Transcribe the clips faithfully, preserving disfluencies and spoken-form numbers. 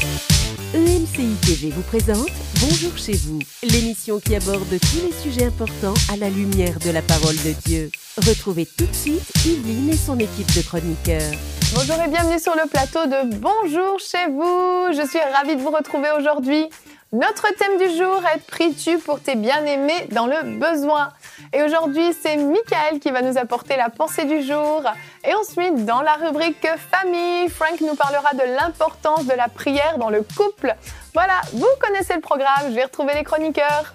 E M C I T V vous présente Bonjour chez vous, l'émission qui aborde tous les sujets importants à la lumière de la parole de Dieu. Retrouvez tout de suite Yveline et son équipe de chroniqueurs. Bonjour et bienvenue sur le plateau de Bonjour chez vous. Je suis ravie de vous retrouver aujourd'hui. Notre thème du jour est « Pries-tu pour tes bien-aimés dans le besoin ?» Et aujourd'hui, c'est Michael qui va nous apporter la pensée du jour. Et ensuite, dans la rubrique « Famille », Frank nous parlera de l'importance de la prière dans le couple. Voilà, vous connaissez le programme, je vais retrouver les chroniqueurs.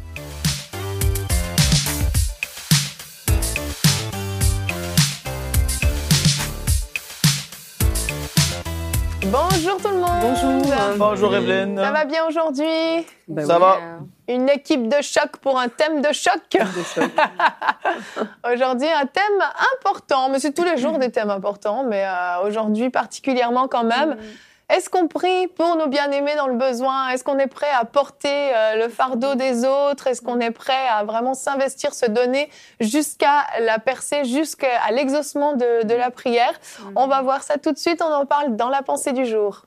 Bonjour tout le monde. Bonjour. Bonjour Evelyne. Ça va bien aujourd'hui? Bah Ça oui. va. Une équipe de choc pour un thème de choc. De choc. Aujourd'hui, un thème important, mais c'est tous les jours des thèmes importants, mais euh, aujourd'hui particulièrement quand même. Mm. Est-ce qu'on prie pour nos bien-aimés dans le besoin? Est-ce qu'on est prêt à porter euh, le fardeau des autres? Est-ce qu'on est prêt à vraiment s'investir, se donner jusqu'à la percée, jusqu'à l'exaucement de, de la prière? Mm. On va voir ça tout de suite, on en parle dans la pensée du jour.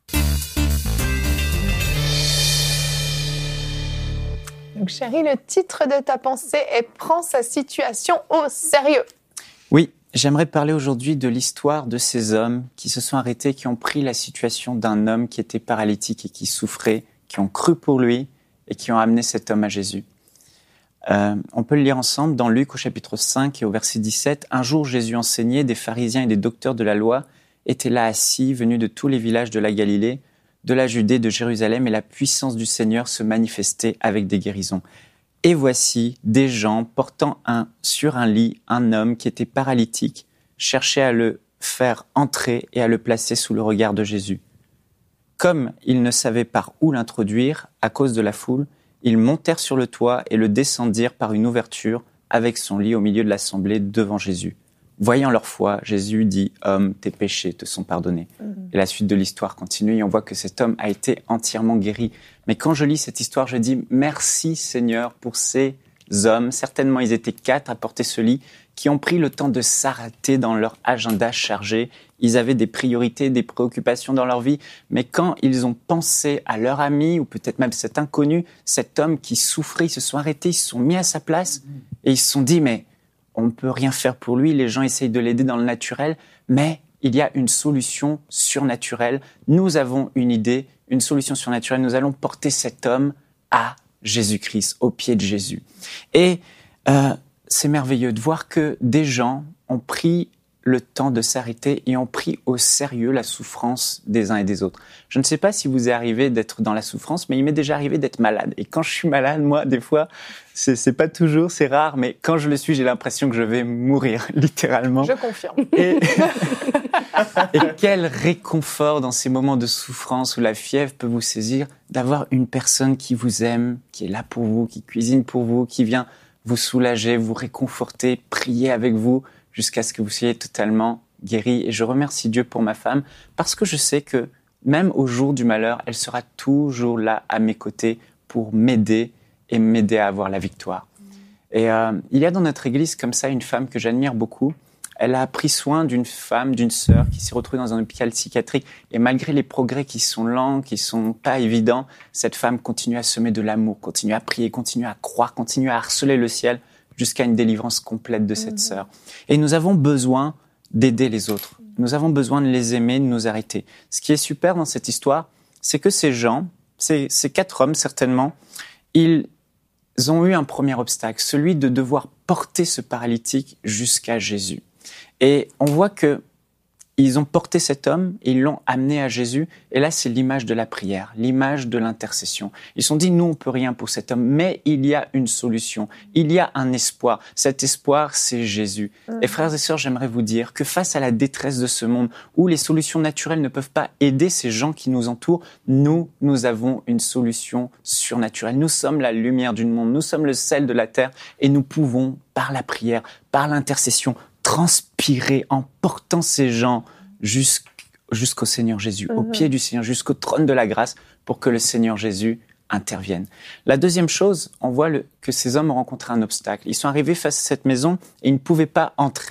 Donc chérie, le titre de ta pensée est « Prends sa situation au sérieux ». Oui, j'aimerais parler aujourd'hui de l'histoire de ces hommes qui se sont arrêtés, qui ont pris la situation d'un homme qui était paralytique et qui souffrait, qui ont cru pour lui et qui ont amené cet homme à Jésus. Euh, on peut le lire ensemble dans Luc au chapitre cinq et au verset dix-sept. Un jour, Jésus enseignait, des pharisiens et des docteurs de la loi étaient là assis, venus de tous les villages de la Galilée, de la Judée, de Jérusalem, et la puissance du Seigneur se manifestait avec des guérisons. Et voici des gens portant un, sur un lit un homme qui était paralytique, cherchaient à le faire entrer et à le placer sous le regard de Jésus. Comme ils ne savaient par où l'introduire à cause de la foule, ils montèrent sur le toit et le descendirent par une ouverture avec son lit au milieu de l'assemblée devant Jésus. Voyant leur foi, Jésus dit « Homme, tes péchés te sont pardonnés. Mmh. » Et la suite de l'histoire continue et on voit que cet homme a été entièrement guéri. Mais quand je lis cette histoire, je dis « Merci Seigneur pour ces hommes. » Certainement, ils étaient quatre à porter ce lit, qui ont pris le temps de s'arrêter dans leur agenda chargé. Ils avaient des priorités, des préoccupations dans leur vie. Mais quand ils ont pensé à leur ami, ou peut-être même cet inconnu, cet homme qui souffrait, ils se sont arrêtés, ils se sont mis à sa place mmh. et ils se sont dit « Mais on ne peut rien faire pour lui, les gens essayent de l'aider dans le naturel, mais il y a une solution surnaturelle. Nous avons une idée, une solution surnaturelle. Nous allons porter cet homme à Jésus-Christ, au pied de Jésus. » Et euh, c'est merveilleux de voir que des gens ont pris le temps de s'arrêter et ont pris au sérieux la souffrance des uns et des autres. Je ne sais pas si vous est arrivé d'être dans la souffrance, mais il m'est déjà arrivé d'être malade. Et quand je suis malade, moi, des fois, c'est, c'est pas toujours, c'est rare, mais quand je le suis, j'ai l'impression que je vais mourir, littéralement. Je confirme. Et, et quel réconfort dans ces moments de souffrance où la fièvre peut vous saisir, d'avoir une personne qui vous aime, qui est là pour vous, qui cuisine pour vous, qui vient vous soulager, vous réconforter, prier avec vous, jusqu'à ce que vous soyez totalement guéri. Et je remercie Dieu pour ma femme, parce que je sais que même au jour du malheur, elle sera toujours là à mes côtés pour m'aider et m'aider à avoir la victoire. Mmh. Et euh, il y a dans notre église comme ça une femme que j'admire beaucoup. Elle a pris soin d'une femme, d'une sœur qui s'est retrouvée dans un hôpital psychiatrique. Et malgré les progrès qui sont lents, qui sont pas évidents, cette femme continue à semer de l'amour, continue à prier, continue à croire, continue à harceler le ciel, jusqu'à une délivrance complète de cette mmh. sœur. Et nous avons besoin d'aider les autres. Nous avons besoin de les aimer, de nous arrêter. Ce qui est super dans cette histoire, c'est que ces gens, ces, ces quatre hommes certainement, ils ont eu un premier obstacle, celui de devoir porter ce paralytique jusqu'à Jésus. Et on voit que ils ont porté cet homme et ils l'ont amené à Jésus. Et là, c'est l'image de la prière, l'image de l'intercession. Ils se sont dit, nous, on peut rien pour cet homme, mais il y a une solution. Il y a un espoir. Cet espoir, c'est Jésus. Mmh. Et frères et sœurs, j'aimerais vous dire que face à la détresse de ce monde, où les solutions naturelles ne peuvent pas aider ces gens qui nous entourent, nous, nous avons une solution surnaturelle. Nous sommes la lumière du monde. Nous sommes le sel de la terre et nous pouvons, par la prière, par l'intercession, transpirer en portant ces gens jusqu'au Seigneur Jésus, mmh. au pied du Seigneur, jusqu'au trône de la grâce, pour que le Seigneur Jésus intervienne. La deuxième chose, on voit le, que ces hommes ont rencontré un obstacle. Ils sont arrivés face à cette maison et ils ne pouvaient pas entrer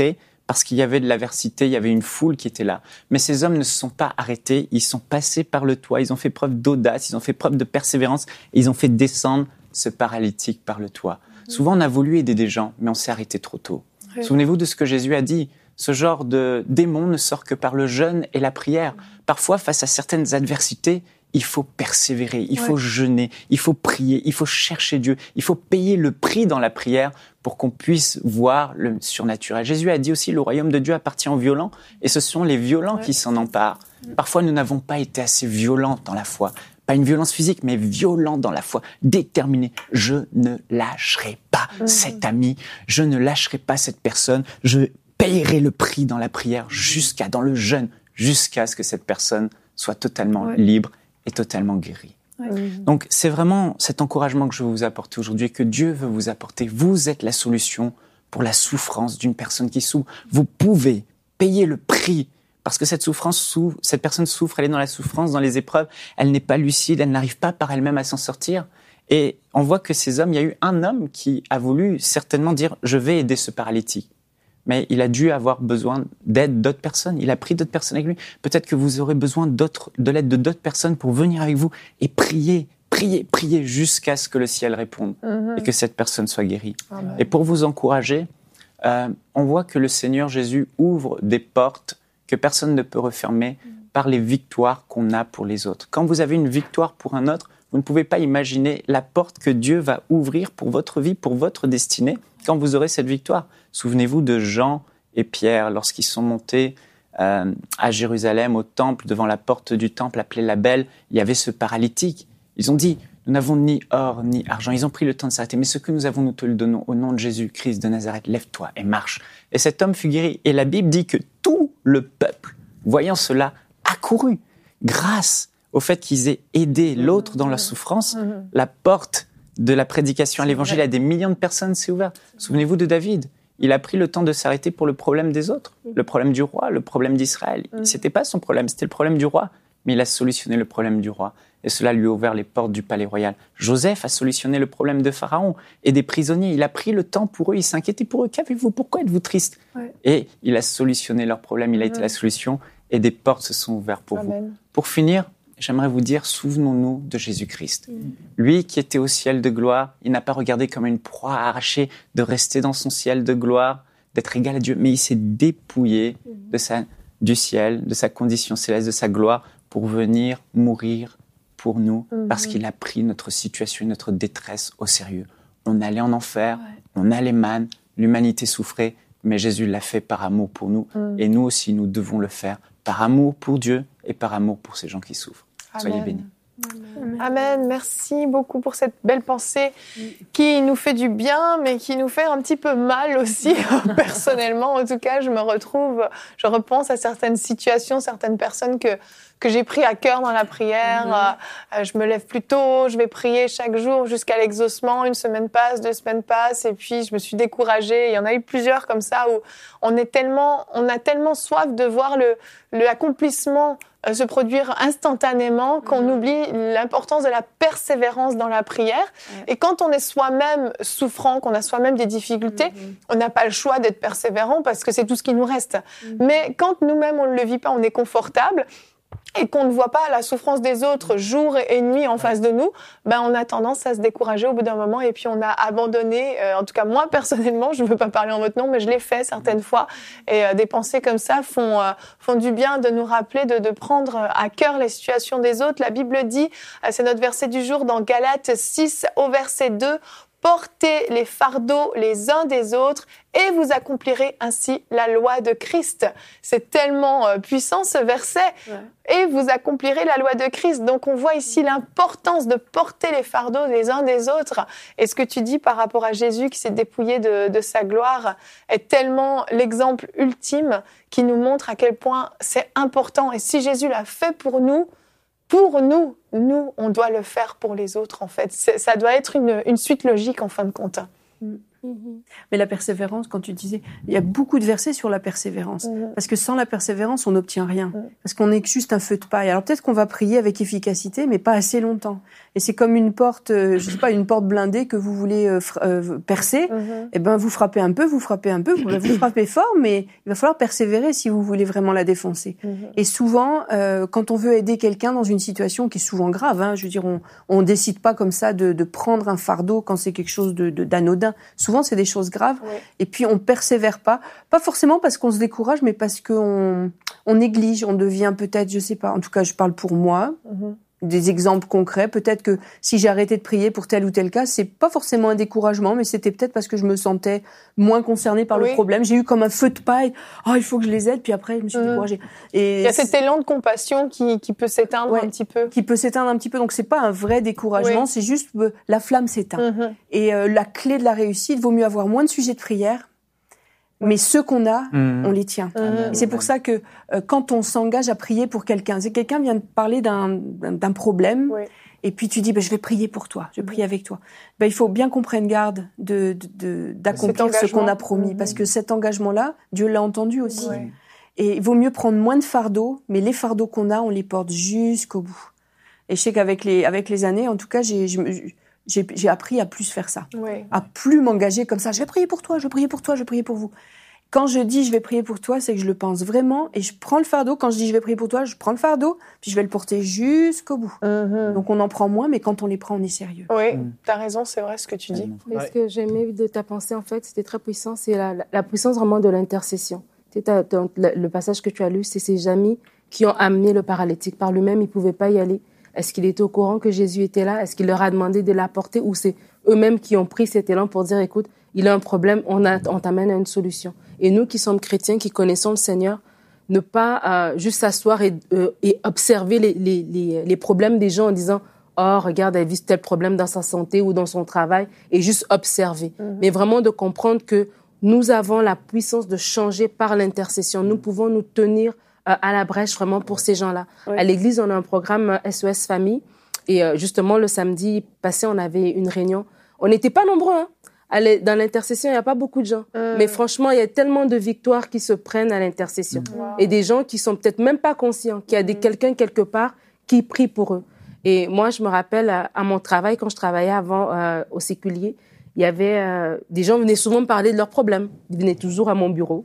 parce qu'il y avait de l'adversité, il y avait une foule qui était là. Mais ces hommes ne se sont pas arrêtés, ils sont passés par le toit, ils ont fait preuve d'audace, ils ont fait preuve de persévérance, et ils ont fait descendre ce paralytique par le toit. Mmh. Souvent, on a voulu aider des gens, mais on s'est arrêté trop tôt. Oui. Souvenez-vous de ce que Jésus a dit. Ce genre de démon ne sort que par le jeûne et la prière. Mmh. Parfois, face à certaines adversités, il faut persévérer, il ouais. faut jeûner, il faut prier, il faut chercher Dieu, il faut payer le prix dans la prière pour qu'on puisse voir le surnaturel. Jésus a dit aussi, le royaume de Dieu appartient aux violents, et ce sont les violents ouais. qui s'en emparent. Parfois, nous n'avons pas été assez violents dans la foi. Pas une violence physique, mais violents dans la foi, déterminés. Je ne lâcherai pas mmh. cet ami, je ne lâcherai pas cette personne, je payerai le prix dans la prière, jusqu'à, dans le jeûne, jusqu'à ce que cette personne soit totalement ouais. libre et totalement guéri. Ouais. Donc, c'est vraiment cet encouragement que je veux vous apporter aujourd'hui, que Dieu veut vous apporter. Vous êtes la solution pour la souffrance d'une personne qui souffre. Vous pouvez payer le prix, parce que cette souffrance souffre, cette personne souffre, elle est dans la souffrance, dans les épreuves, elle n'est pas lucide, elle n'arrive pas par elle-même à s'en sortir. Et on voit que ces hommes, il y a eu un homme qui a voulu certainement dire « je vais aider ce paralytique ». Mais il a dû avoir besoin d'aide d'autres personnes. Il a pris d'autres personnes avec lui. Peut-être que vous aurez besoin d'autres, de l'aide de d'autres personnes pour venir avec vous et prier, prier, prier jusqu'à ce que le ciel réponde mm-hmm. et que cette personne soit guérie. Amen. Et pour vous encourager, euh, on voit que le Seigneur Jésus ouvre des portes que personne ne peut refermer mm. par les victoires qu'on a pour les autres. Quand vous avez une victoire pour un autre, vous ne pouvez pas imaginer la porte que Dieu va ouvrir pour votre vie, pour votre destinée, quand vous aurez cette victoire. Souvenez-vous de Jean et Pierre, lorsqu'ils sont montés euh, à Jérusalem, au temple, devant la porte du temple appelée la Belle, il y avait ce paralytique. Ils ont dit, nous n'avons ni or ni argent. Ils ont pris le temps de s'arrêter, mais ce que nous avons, nous te le donnons. Au nom de Jésus-Christ de Nazareth, lève-toi et marche. Et cet homme fut guéri. Et la Bible dit que tout le peuple, voyant cela, accourut grâce au fait qu'ils aient aidé l'autre dans la souffrance. La porte de la prédication à l'évangile à des millions de personnes s'est ouverte. Souvenez-vous de David. Il a pris le temps de s'arrêter pour le problème des autres, le problème du roi, le problème d'Israël. C'était pas son problème, c'était le problème du roi. Mais il a solutionné le problème du roi. Et cela lui a ouvert les portes du palais royal. Joseph a solutionné le problème de Pharaon et des prisonniers. Il a pris le temps pour eux, il s'inquiétait pour eux. Qu'avez-vous? Pourquoi êtes-vous triste? Ouais. Et il a solutionné leur problème, il a ouais. été la solution et des portes se sont ouvertes pour Amen. Vous. Pour finir, j'aimerais vous dire, souvenons-nous de Jésus-Christ. Mm. Lui qui était au ciel de gloire, il n'a pas regardé comme une proie arrachée de rester dans son ciel de gloire, d'être égal à Dieu, mais il s'est dépouillé mm. de sa, du ciel, de sa condition céleste, de sa gloire, pour venir mourir pour nous, mm. parce qu'il a pris notre situation et notre détresse au sérieux. On allait en enfer, ouais. on allait mal, l'humanité souffrait, mais Jésus l'a fait par amour pour nous, mm. et nous aussi, nous devons le faire par amour pour Dieu et par amour pour ces gens qui souffrent. Amen. Soyez bénis. Amen. Amen. Merci beaucoup pour cette belle pensée qui nous fait du bien, mais qui nous fait un petit peu mal aussi. Personnellement, en tout cas, je me retrouve, je repense à certaines situations, certaines personnes que que j'ai pris à cœur dans la prière. Mmh. Euh, je me lève plus tôt, je vais prier chaque jour jusqu'à l'exaucement. Une semaine passe, deux semaines passent, et puis je me suis découragée. Il y en a eu plusieurs comme ça où on est tellement, on a tellement soif de voir le, l'accomplissement euh, se produire instantanément qu'on mmh. oublie l'importance de la persévérance dans la prière. Mmh. Et quand on est soi-même souffrant, qu'on a soi-même des difficultés, mmh. on n'a pas le choix d'être persévérant parce que c'est tout ce qui nous reste. Mmh. Mais quand nous-mêmes on ne le vit pas, on est confortable, et qu'on ne voit pas la souffrance des autres jour et nuit en face de nous, ben on a tendance à se décourager au bout d'un moment et puis on a abandonné, euh, en tout cas moi personnellement, je ne veux pas parler en votre nom, mais je l'ai fait certaines fois et euh, des pensées comme ça font, euh, font du bien de nous rappeler de, de prendre à cœur les situations des autres. La Bible dit, euh, c'est notre verset du jour dans Galates six au verset deux, portez les fardeaux les uns des autres et vous accomplirez ainsi la loi de Christ. C'est tellement euh, puissant ce verset. Ouais. Et vous accomplirez la loi de Christ. Donc on voit ici l'importance de porter les fardeaux les uns des autres. Et ce que tu dis par rapport à Jésus qui s'est dépouillé de, de sa gloire est tellement l'exemple ultime qui nous montre à quel point c'est important. Et si Jésus l'a fait pour nous, pour nous, nous, on doit le faire pour les autres, en fait. C'est, ça doit être une, une suite logique, en fin de compte. Mmh. Mais la persévérance, quand tu disais, il y a beaucoup de versets sur la persévérance. Mmh. Parce que sans la persévérance, on n'obtient rien. Mmh. Parce qu'on n'est que juste un feu de paille. Alors peut-être qu'on va prier avec efficacité, mais pas assez longtemps. Et c'est comme une porte, euh, je sais pas, une porte blindée que vous voulez euh, f- euh, percer. Mmh. Et ben vous frappez un peu, vous frappez un peu, vous, vous frappez fort, mais il va falloir persévérer si vous voulez vraiment la défoncer. Mmh. Et souvent, euh, quand on veut aider quelqu'un dans une situation qui est souvent grave, hein, je veux dire, on on décide pas comme ça de, de prendre un fardeau quand c'est quelque chose de, de d'anodin. Souvent, c'est des choses graves. Ouais. Et puis, on persévère pas. Pas forcément parce qu'on se décourage, mais parce qu'on on néglige. On devient peut-être, je sais pas, en tout cas, je parle pour moi, mm-hmm. des exemples concrets. Peut-être que si j'ai arrêté de prier pour tel ou tel cas, c'est pas forcément un découragement, mais c'était peut-être parce que je me sentais moins concernée par oui. le problème. J'ai eu comme un feu de paille. Oh, il faut que je les aide. Puis après, je me suis mmh. découragée. Et il y a cet élan de compassion qui, qui peut s'éteindre ouais, un petit peu. Qui peut s'éteindre un petit peu. Donc, c'est pas un vrai découragement. Oui. C'est juste euh, la flamme s'éteint. Mmh. Et euh, la clé de la réussite, vaut mieux avoir moins de sujets de prière. Mais ceux qu'on a, mmh. on les tient. Mmh. Et c'est pour ça que euh, quand on s'engage à prier pour quelqu'un, c'est quelqu'un vient de parler d'un, d'un problème, oui. et puis tu dis, ben, je vais prier pour toi, je vais prier avec toi. Ben, il faut bien qu'on prenne garde de, de, de, d'accomplir ce qu'on a promis, mmh. parce que cet engagement-là, Dieu l'a entendu aussi. Oui. Et il vaut mieux prendre moins de fardeaux, mais les fardeaux qu'on a, on les porte jusqu'au bout. Et je sais qu'avec les, avec les années, en tout cas, j'ai... Je, J'ai, j'ai appris à plus faire ça, oui. à plus m'engager comme ça. Je vais prier pour toi, je vais prier pour toi, je vais prier pour vous. Quand je dis je vais prier pour toi, c'est que je le pense vraiment et je prends le fardeau. Quand je dis je vais prier pour toi, je prends le fardeau, puis je vais le porter jusqu'au bout. Mm-hmm. Donc on en prend moins, mais quand on les prend, on est sérieux. Oui, mm. t'as raison, c'est vrai ce que tu dis. Mais ce que j'aimais de ta pensée, en fait, c'était très puissant, c'est la, la, la puissance vraiment de l'intercession. Tu sais, le passage que tu as lu, c'est ces amis qui ont amené le paralytique. Par lui-même, il ne pouvait pas y aller. Est-ce qu'il était au courant que Jésus était là? Est-ce qu'il leur a demandé de l'apporter? Ou c'est eux-mêmes qui ont pris cet élan pour dire, écoute, il a un problème, on, a, on t'amène à une solution. Et nous qui sommes chrétiens, qui connaissons le Seigneur, ne pas euh, juste s'asseoir et, euh, et observer les, les, les, les problèmes des gens en disant, oh, regarde, elle vit tel problème dans sa santé ou dans son travail, et juste observer. Mm-hmm. Mais vraiment de comprendre que nous avons la puissance de changer par l'intercession. Nous pouvons nous tenir à la brèche vraiment pour ces gens-là. Oui. À l'église, on a un programme S O S Famille et euh, justement le samedi passé, on avait une réunion. On n'était pas nombreux, hein. Dans l'intercession, il n'y a pas beaucoup de gens. Mmh. Mais franchement, il y a tellement de victoires qui se prennent à l'intercession. Mmh. Wow. Et des gens qui sont peut-être même pas conscients qu'il y a des, mmh. quelqu'un quelque part qui prie pour eux. Et moi, je me rappelle à, à mon travail, quand je travaillais avant euh, au séculier, il y avait euh, des gens venaient souvent me parler de leurs problèmes. Ils venaient toujours à mon bureau.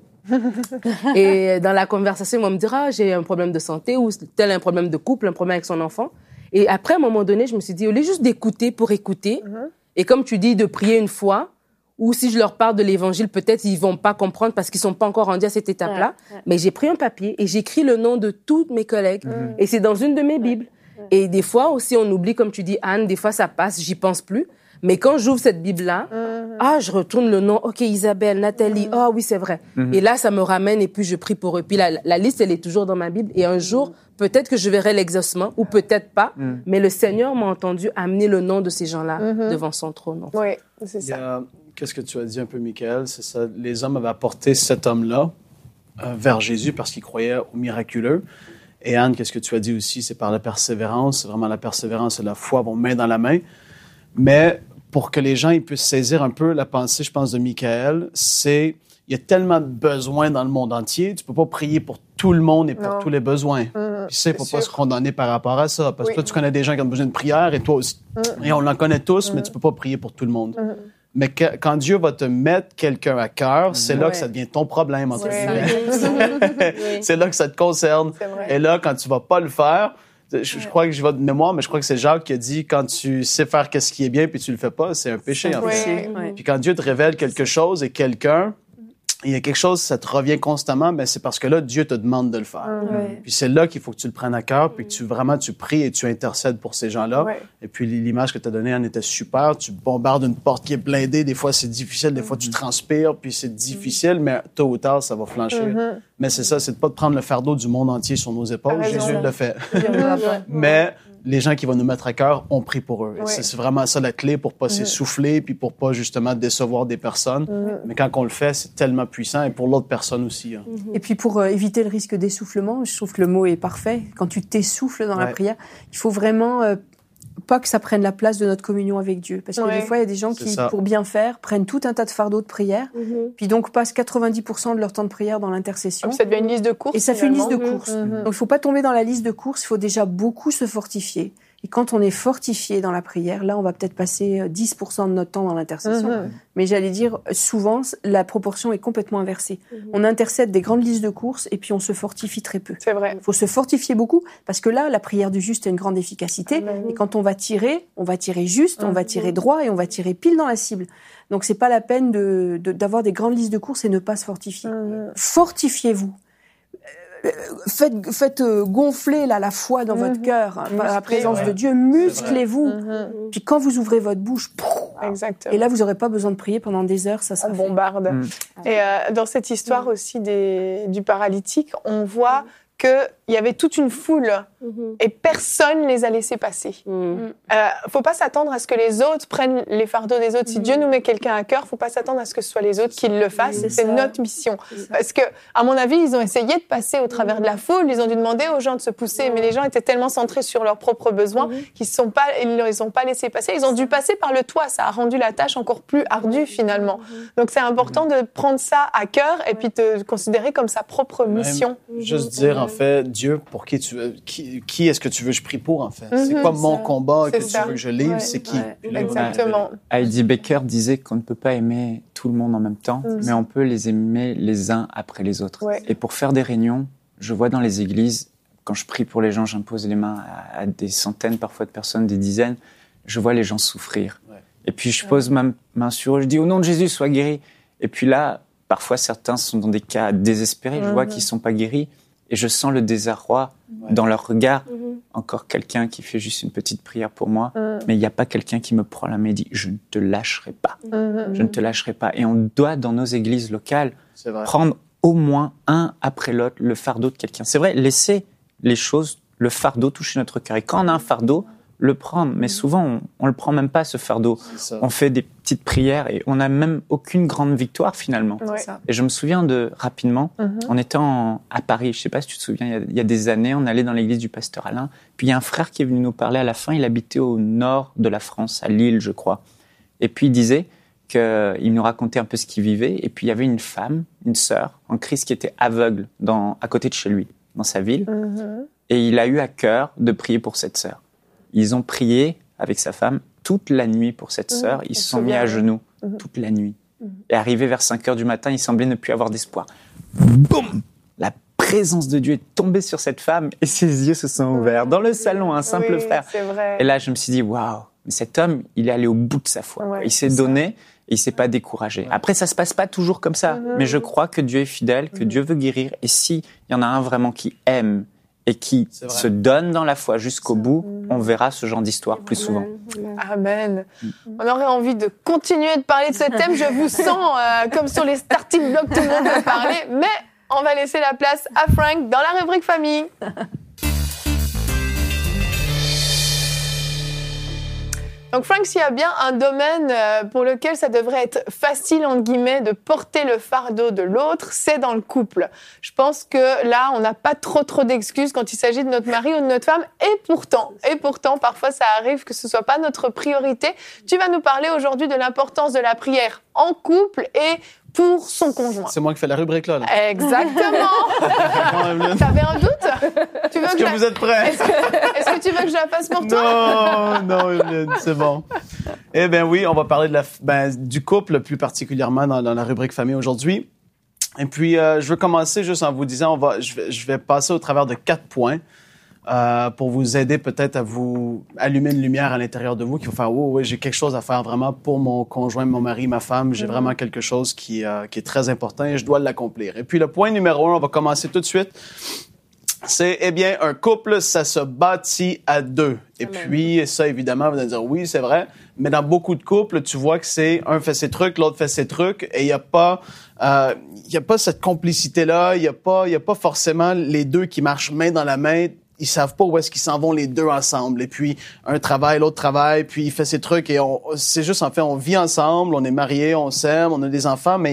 Et dans la conversation, ils vont me dire, ah, j'ai un problème de santé ou tel un problème de couple, un problème avec son enfant. Et après, à un moment donné, je me suis dit, au lieu juste d'écouter pour écouter, mm-hmm. et comme tu dis, de prier une fois, ou si je leur parle de l'évangile, peut-être ils vont pas comprendre parce qu'ils sont pas encore rendus à cette étape-là. Ouais, ouais. Mais j'ai pris un papier et j'écris le nom de tous mes collègues. Mm-hmm. Et c'est dans une de mes Bibles. Ouais. Et des fois aussi, on oublie, comme tu dis, Anne, des fois ça passe, j'y pense plus. Mais quand j'ouvre cette Bible-là, mm-hmm. ah, je retourne le nom, ok, Isabelle, Nathalie, ah mm-hmm. oh, oui, c'est vrai. Mm-hmm. Et là, ça me ramène et puis je prie pour eux. Puis la, la liste, elle est toujours dans ma Bible. Et un jour, mm-hmm. peut-être que je verrai l'exaucement ou peut-être pas, mm-hmm. mais le Seigneur m'a entendu amener le nom de ces gens-là mm-hmm. devant son trône. En fait. Oui, c'est ça. Il y a, qu'est-ce que tu as dit un peu, Michael? C'est ça, les hommes avaient apporté cet homme-là euh, vers Jésus parce qu'ils croyaient au miraculeux. Et Anne, qu'est-ce que tu as dit aussi? C'est par la persévérance. C'est vraiment la persévérance et la foi vont main dans la main. Mais pour que les gens ils puissent saisir un peu la pensée, je pense, de Michael, c'est il y a tellement de besoins dans le monde entier, tu peux pas prier pour tout le monde et pour non. tous les besoins. Mmh, Puis ça, il faut pas se condamner par rapport à ça, parce oui. que toi, tu connais des gens qui ont besoin de prière et toi aussi. Mmh. Et on l'en connaît tous, mmh. mais tu peux pas prier pour tout le monde. Mmh. Mais que, quand Dieu va te mettre quelqu'un à cœur, c'est ouais. là que ça devient ton problème, entre guillemets. C'est là que ça te concerne. Et là, quand tu vas pas le faire, Je, je crois que je vais de mémoire, mais je crois que c'est Jacques qui a dit quand tu sais faire qu'est-ce qui est bien puis tu le fais pas, c'est un péché en fait. Oui, oui. Puis quand Dieu te révèle quelque chose et quelqu'un, il y a quelque chose, ça te revient constamment, ben c'est parce que là Dieu te demande de le faire. Oui. Puis c'est là qu'il faut que tu le prennes à cœur, puis que tu vraiment tu pries et tu intercèdes pour ces gens-là. Oui. Et puis l'image que tu as donnée, Anne, était super. Tu bombardes une porte qui est blindée, des fois c'est difficile, des fois tu transpires, puis c'est difficile, mais tôt ou tard ça va flancher. Mm-hmm. Mais c'est ça, c'est de pas de prendre le fardeau du monde entier sur nos épaules. Jésus le fait. Mais les gens qui vont nous mettre à cœur, on prie pour eux. Oui. C'est, c'est vraiment ça la clé pour pas mmh. s'essouffler puis pour pas justement décevoir des personnes. Mmh. Mais quand on le fait, c'est tellement puissant et pour l'autre personne aussi. Hein. Mmh. Et puis pour euh, éviter le risque d'essoufflement, je trouve que le mot est parfait. Quand tu t'essouffles dans ouais. la prière, il faut vraiment euh, pas que ça prenne la place de notre communion avec Dieu. Parce que Ouais. des fois, il y a des gens C'est qui, ça. pour bien faire, prennent tout un tas de fardeaux de prière, Mhm. puis donc passent quatre-vingt-dix pour cent de leur temps de prière dans l'intercession. Ça devient une liste de courses. Et ça fait une liste de finalement. courses. Mhm. Donc, il faut pas tomber dans la liste de courses, il faut déjà beaucoup se fortifier. Et quand on est fortifié dans la prière, là, on va peut-être passer dix pour cent de notre temps dans l'intercession. Mhm. Mais j'allais dire, souvent, la proportion est complètement inversée. On intercède des grandes listes de courses et puis on se fortifie très peu. C'est vrai. Il faut se fortifier beaucoup parce que là, la prière du juste a une grande efficacité. Amen. Et quand on va tirer, on va tirer juste, on va tirer droit et on va tirer pile dans la cible. Donc, c'est pas la peine de, de- d'avoir des grandes listes de courses et ne pas se fortifier. Mhm. Fortifiez-vous. Euh, Faites, faites euh, gonfler là, la foi dans votre Mhm. cœur hein, par la Musclez, présence ouais. de Dieu. Musclez-vous. Mhm. Puis quand vous ouvrez votre bouche, pouf, Exactement. et là, vous n'aurez pas besoin de prier pendant des heures, ça On sera fait. bombarde. Mm. Et euh, dans cette histoire aussi des, du paralytique, on voit qu'il y avait toute une foule Mhm. et personne les a laissés passer. Mhm. Euh, faut pas s'attendre à ce que les autres prennent les fardeaux des autres. Si Dieu nous met quelqu'un à cœur, faut pas s'attendre à ce que ce soit les autres qui le fassent. C'est C'est ça. notre mission. C'est ça. Parce que, à mon avis, ils ont essayé de passer au travers de la foule. Ils ont dû demander aux gens de se pousser, mais les gens étaient tellement centrés sur leurs propres besoins qu'ils se sont pas, ils les ont pas laissés passer. Ils ont dû passer par le toit. Ça a rendu la tâche encore plus ardue finalement. Donc c'est important de prendre ça à cœur et puis de considérer comme sa propre Même mission. Juste dire, en fait, Dieu, pour qui tu veux, qui, qui est-ce que tu veux que je prie pour, en fait? C'est Mhm. quoi mon ça. combat C'est que ça. tu veux que je livre? Ouais. C'est qui? Ouais. Puis là, Exactement. Heidi Baker disait qu'on ne peut pas aimer tout le monde en même temps, Mm. mais on peut les aimer les uns après les autres. Ouais. Et pour faire des réunions, je vois dans les églises, quand je prie pour les gens, j'impose les mains à, à des centaines, parfois de personnes, des dizaines, je vois les gens souffrir. Ouais. Et puis je pose ma main sur eux, je dis au nom de Jésus, sois guéri. Et puis là, parfois certains sont dans des cas désespérés, je vois Mhm. qu'ils ne sont pas guéris, et je sens le désarroi Ouais. dans leur regard. Mhm. Encore quelqu'un qui fait juste une petite prière pour moi, Mhm. mais il n'y a pas quelqu'un qui me prend la main et dit « je ne te lâcherai pas ». Mhm. Je ne te lâcherai pas. Et on doit, dans nos églises locales, C'est vrai. prendre au moins un après l'autre le fardeau de quelqu'un. C'est vrai, laisser les choses, le fardeau toucher notre cœur. Et quand on a un fardeau, le prendre. Mais souvent, on ne le prend même pas, ce fardeau. C'est ça. On fait des petites prières et on n'a même aucune grande victoire, finalement. Ouais. C'est ça. Et je me souviens de, rapidement, Mhm. on était en- à Paris, je ne sais pas si tu te souviens, il y, a, il y a des années, on allait dans l'église du pasteur Alain, puis il y a un frère qui est venu nous parler à la fin, il habitait au nord de la France, à Lille, je crois. Et puis il disait qu'il nous racontait un peu ce qu'il vivait, et puis il y avait une femme, une sœur, en Christ, qui était aveugle dans, à côté de chez lui, dans sa ville, Mhm. et il a eu à cœur de prier pour cette sœur. Ils ont prié avec sa femme toute la nuit pour cette sœur, Mmh, ils on se se sont mis souvient, à oui. genoux Mhm. toute la nuit. Mhm. Et arrivé vers cinq heures du matin, il semblait ne plus avoir d'espoir. Boum! La présence de Dieu est tombée sur cette femme et ses yeux se sont ouverts. Dans le salon, un simple Oui, frère. c'est vrai. Et là, je me suis dit, waouh, mais cet homme, il est allé au bout de sa foi. Ouais, il s'est c'est ça. donné et il s'est pas découragé. Après, ça se passe pas toujours comme ça. Mhm. Mais je crois que Dieu est fidèle, que Mhm. Dieu veut guérir. Et s'il y en a un vraiment qui aime et qui C'est vrai. se donne dans la foi jusqu'au bout, Mhm. on verra ce genre d'histoire plus souvent. Amen. Amen. Mm. On aurait envie de continuer de parler de ce thème. Je vous sens euh, comme sur les starting blocks, tout le monde veut parler. Mais on va laisser la place à Frank dans la rubrique famille. Donc Frank, s'il y a bien un domaine euh, pour lequel ça devrait être facile, entre guillemets, de porter le fardeau de l'autre, c'est dans le couple. Je pense que là, on n'a pas trop trop d'excuses quand il s'agit de notre mari ou de notre femme. Et pourtant, et pourtant, parfois ça arrive que ce soit pas notre priorité. Tu vas nous parler aujourd'hui de l'importance de la prière en couple et pour son conjoint. C'est moi qui fais la rubrique là. là. Exactement. Evelyne. T'avais un doute? Tu veux Est-ce que, que je la- vous êtes prêts? Est-ce que, est-ce que tu veux que je la fasse pour toi? Non, non, Evelyne, c'est bon. Eh bien oui, on va parler de la, ben, du couple plus particulièrement dans, dans la rubrique famille aujourd'hui. Et puis, euh, je veux commencer juste en vous disant, on va, je, vais, je vais passer au travers de quatre points euh, pour vous aider peut-être à vous allumer une lumière à l'intérieur de vous, qui va faire, oh oui, j'ai quelque chose à faire vraiment pour mon conjoint, mon mari, ma femme. J'ai vraiment quelque chose qui, euh, qui est très important et je dois l'accomplir. Et puis, le point numéro un, on va commencer tout de suite. C'est, eh bien, un couple, ça se bâtit à deux. Et Amen. puis, ça, évidemment, vous allez dire, oui, c'est vrai. Mais dans beaucoup de couples, tu vois que c'est un fait ses trucs, l'autre fait ses trucs, et il n'y a pas, euh, il y a pas cette complicité-là, il n'y a pas, il y a pas forcément les deux qui marchent main dans la main. Ils savent pas où est-ce qu'ils s'en vont les deux ensemble. Et puis, un travaille, l'autre travaille, puis il fait ses trucs, et on, c'est juste, en fait, on vit ensemble, on est mariés, on s'aime, on a des enfants, mais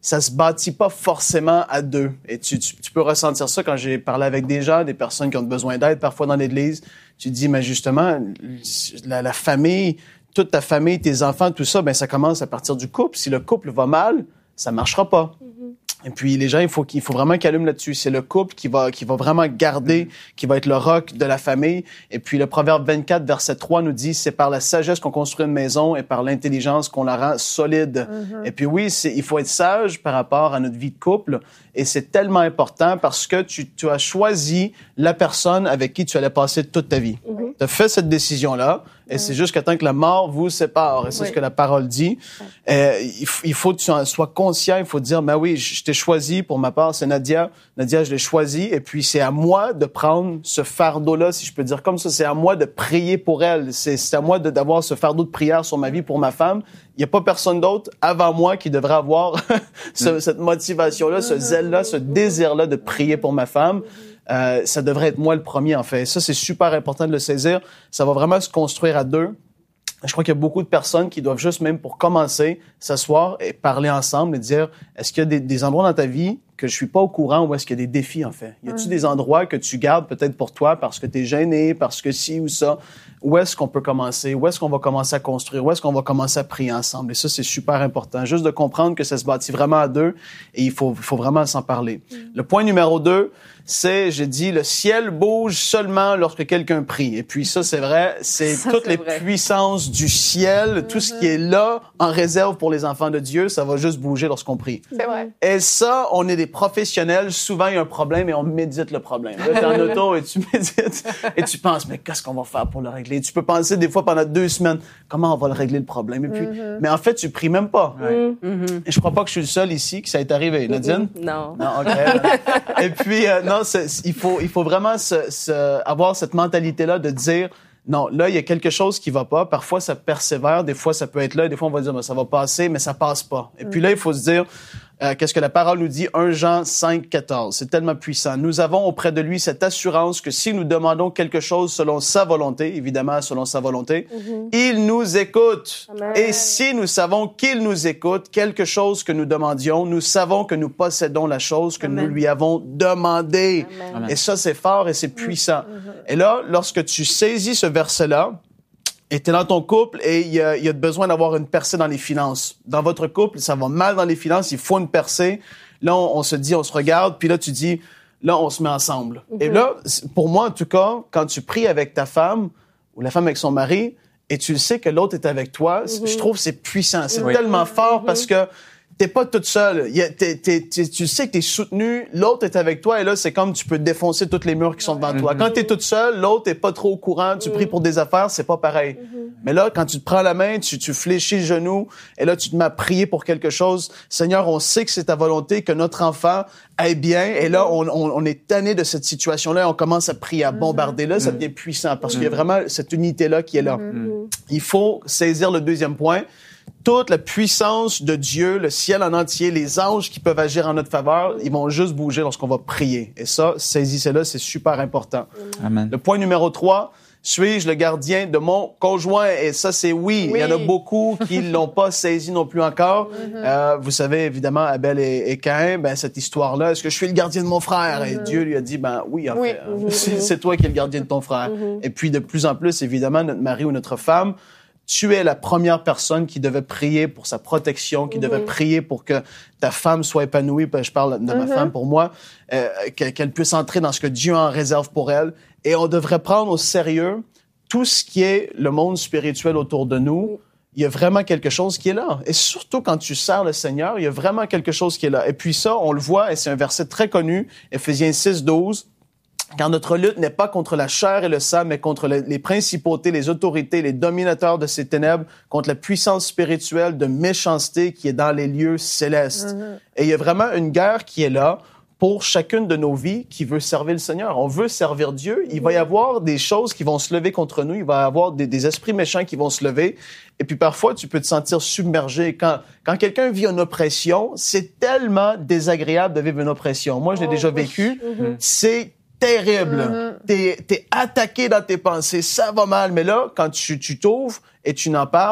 ça se bâtit pas forcément à deux. Et tu, tu, tu peux ressentir ça quand j'ai parlé avec des gens, des personnes qui ont besoin d'aide, parfois dans l'église. Tu te dis, mais justement, la, la famille, toute ta famille, tes enfants, tout ça, ben ça commence à partir du couple. Si le couple va mal, ça marchera pas. Mm-hmm. Et puis les gens, il faut qu'il faut vraiment qu'ils allument là-dessus. C'est le couple qui va qui va vraiment garder, qui va être le roc de la famille. Et puis le Proverbe vingt-quatre, verset trois nous dit, c'est par la sagesse qu'on construit une maison et par l'intelligence qu'on la rend solide. Mm-hmm. Et puis oui, c'est, il faut être sage par rapport à notre vie de couple. Et c'est tellement important parce que tu, tu as choisi la personne avec qui tu allais passer toute ta vie. Mm-hmm. Tu as fait cette décision-là. Et mm-hmm. c'est jusqu'à temps que la mort vous sépare. Et c'est oui. ce que la parole dit. Ouais. Euh, il, il faut que tu en sois conscient. Il faut te dire, ben oui, je t'ai choisi pour ma part. C'est Nadia. Nadia, je l'ai choisi. Et puis, c'est à moi de prendre ce fardeau-là, si je peux dire comme ça. C'est à moi de prier pour elle. C'est, c'est à moi de, d'avoir ce fardeau de prière sur ma vie pour ma femme. Il n'y a pas personne d'autre avant moi qui devrait avoir ce, mm. cette motivation-là, ce zèle-là, ce désir-là de prier pour ma femme. Euh, ça devrait être moi le premier, en fait. Et ça, c'est super important de le saisir. Ça va vraiment se construire à deux. Je crois qu'il y a beaucoup de personnes qui doivent juste, même pour commencer, s'asseoir et parler ensemble et dire, est-ce qu'il y a des, des endroits dans ta vie que je suis pas au courant ou est-ce qu'il y a des défis, en fait? Y a-t-il mmh. des endroits que tu gardes peut-être pour toi parce que tu es gêné, parce que ci ou ça? Où est-ce qu'on peut commencer? Où est-ce qu'on va commencer à construire? Où est-ce qu'on va commencer à prier ensemble? Et ça, c'est super important. Juste de comprendre que ça se bâtit vraiment à deux et il faut, il faut vraiment s'en parler. Mmh. Le point numéro deux, c'est, j'ai dit, le ciel bouge seulement lorsque quelqu'un prie. Et puis ça, c'est vrai, c'est ça, toutes c'est les vrai. puissances du ciel, mmh. tout ce qui est là en réserve pour les enfants de Dieu, ça va juste bouger lorsqu'on prie. C'est vrai. Et ça, on est des professionnels. Souvent, il y a un problème et on médite le problème. Là, t'es en auto et tu médites et tu penses, mais qu'est-ce qu'on va faire pour le régler? Tu peux penser des fois pendant deux semaines, comment on va le régler le problème? Et puis, mmh. mais en fait, tu pries même pas. Ouais. Mmh. Et je crois pas que je suis le seul ici que ça est arrivé. Nadine? Non. Non, OK. Et puis, euh, non, c'est, il faut, il faut vraiment se, se, avoir cette mentalité-là de dire, non, là, il y a quelque chose qui va pas. Parfois, ça persévère. Des fois, ça peut être là. Des fois, on va dire, ben, ça va passer, mais ça passe pas. Et mm. puis là, il faut se dire, euh, qu'est-ce que la parole nous dit? premier Jean cinq, quatorze. C'est tellement puissant. Nous avons auprès de lui cette assurance que si nous demandons quelque chose selon sa volonté, évidemment, selon sa volonté, mm-hmm. il nous écoute. Amen. Et si nous savons qu'il nous écoute, quelque chose que nous demandions, nous savons que nous possédons la chose que Amen. Nous lui avons demandée. Amen. Et ça, c'est fort et c'est puissant. Mm-hmm. Et là, lorsque tu saisis ce verset-là, et t'es dans ton couple et il y a, y a besoin d'avoir une percée dans les finances. Dans votre couple, ça va mal dans les finances, il faut une percée. Là, on, on se dit, on se regarde, puis là, tu dis, là, on se met ensemble. Mm-hmm. Et là, pour moi, en tout cas, quand tu pries avec ta femme ou la femme avec son mari et tu le sais que l'autre est avec toi, mm-hmm. je trouve que c'est puissant. C'est oui. tellement fort mm-hmm. parce que t'es pas toute seule. Y a, t'es, t'es, t'es, tu sais que t'es soutenu, l'autre est avec toi, et là, c'est comme tu peux défoncer tous les murs qui sont devant mm-hmm. toi. Quand t'es toute seule, l'autre est pas trop au courant, tu mm-hmm. pries pour des affaires, c'est pas pareil. Mm-hmm. Mais là, quand tu te prends la main, tu, tu fléchis le genou, et là, tu te mets à prier pour quelque chose. Seigneur, on sait que c'est ta volonté, que notre enfant aille bien, et là, on, on, on est tanné de cette situation-là, et on commence à prier, à bombarder. Là, ça devient puissant, parce mm-hmm. qu'il y a vraiment cette unité-là qui est là. Mm-hmm. Il faut saisir le deuxième point. Toute la puissance de Dieu, le ciel en entier, les anges qui peuvent agir en notre faveur, ils vont juste bouger lorsqu'on va prier. Et ça, saisissez-le, c'est super important. Amen. Le point numéro trois, suis-je le gardien de mon conjoint? Et ça, c'est oui. oui. Il y en a beaucoup qui l'ont pas saisi non plus encore. Mm-hmm. Euh, vous savez, évidemment, Abel et, et Caïn, ben, cette histoire-là, est-ce que je suis le gardien de mon frère? Mm-hmm. Et Dieu lui a dit, ben oui, en oui. fait, mm-hmm. c'est, c'est toi qui es le gardien de ton frère. Mm-hmm. Et puis, de plus en plus, évidemment, notre mari ou notre femme, tu es la première personne qui devait prier pour sa protection, qui mm-hmm. devait prier pour que ta femme soit épanouie. Je parle de ma mm-hmm. femme pour moi, euh, qu'elle puisse entrer dans ce que Dieu en réserve pour elle. Et on devrait prendre au sérieux tout ce qui est le monde spirituel autour de nous. Mm. Il y a vraiment quelque chose qui est là. Et surtout quand tu sers le Seigneur, il y a vraiment quelque chose qui est là. Et puis ça, on le voit, et c'est un verset très connu, Éphésiens six, douze. Car notre lutte n'est pas contre la chair et le sang, mais contre les principautés, les autorités, les dominateurs de ces ténèbres, contre la puissance spirituelle de méchanceté qui est dans les lieux célestes. Mm-hmm. Et il y a vraiment une guerre qui est là pour chacune de nos vies qui veut servir le Seigneur. On veut servir Dieu. Il va y avoir des choses qui vont se lever contre nous. Il va y avoir des, des esprits méchants qui vont se lever. Et puis parfois, tu peux te sentir submergé. Quand, quand quelqu'un vit une oppression, c'est tellement désagréable de vivre une oppression. Moi, je l'ai oh, déjà vécu. Mm-hmm. C'est terrible. Mm-hmm. T'es, t'es attaqué dans tes pensées. Ça va mal. Mais là, quand tu, tu t'ouvres et tu n'en parles,